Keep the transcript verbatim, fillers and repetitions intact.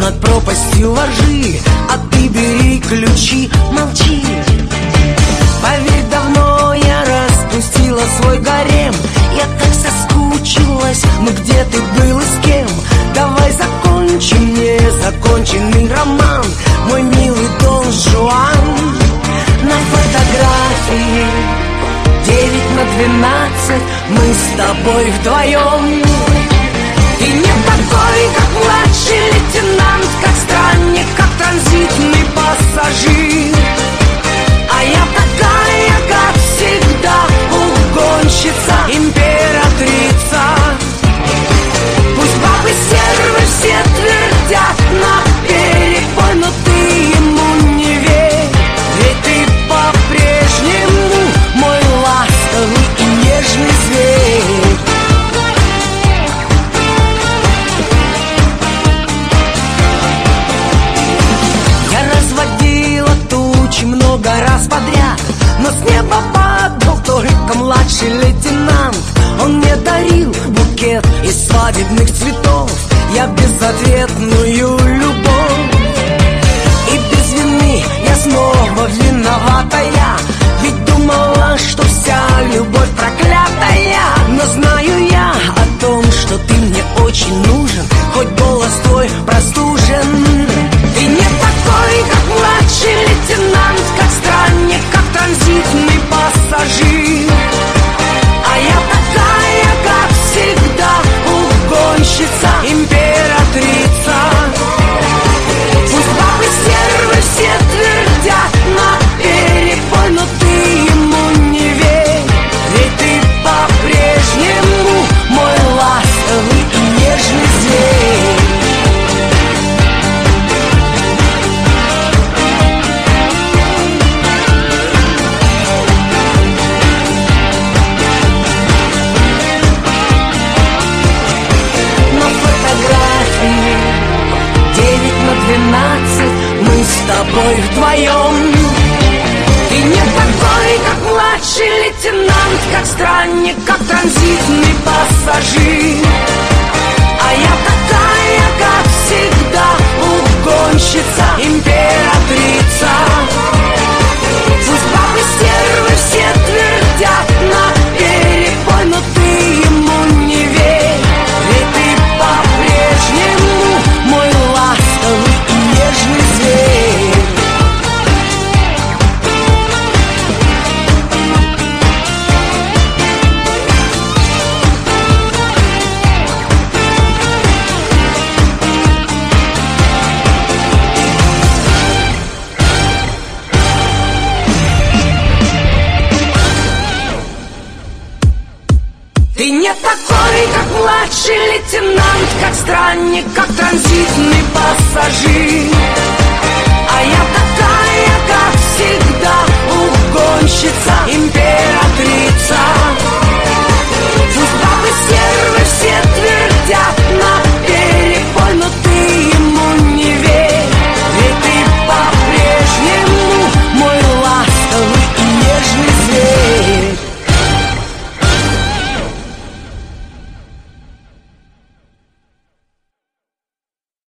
над пропастью воржи, а ты бери ключи, молчи. Поверь, давно я распустила свой гарем. Я так соскучилась, ну где ты был и с кем? Давай закончим незаконченный роман, мой милый Дон Жуан. На фотографии девять на двенадцать мы с тобой вдвоем. Ты не такой, как младший лейтенант, как странник, как транзитный пассажир. А я такая, как всегда, угонщица, императрица. Пусть бабы стервы все твердят наперебой, но ты ему не верь, ведь ты по-прежнему мой ласковый и нежный зверь. Я разводила тучи много раз подряд, но с неба падал только младший лейтенант. Он мне дарил букет из свадебных цветов, я безответную любовь. И без вины я снова виноватая, ведь думала, что вся любовь проклятая. Но знаю я о том, что ты мне очень нужен, хоть голос твой простужен. Ты не такой, как младший лейтенант, как странник, как транзитный пассажир. А я такая, как всегда, угонщица, императрица. Пусть бабы стервы все твердят наперебой, но ты ему не верь, ведь ты по-прежнему мой ласковый и нежный зверь. Мы с тобой вдвоем. Ты не такой, как младший лейтенант, как странник, как транзитный пассажир. А я такая, как всегда, угонщица, императрица. Пусть бабы стервы все твердят наперебой, но ты ему не верь, ведь ты по-прежнему мой ласковый и нежный зверь. Ты не такой, как младший лейтенант, как странник, как транзитный пассажир. А я такая, как всегда, угонщица, императрица.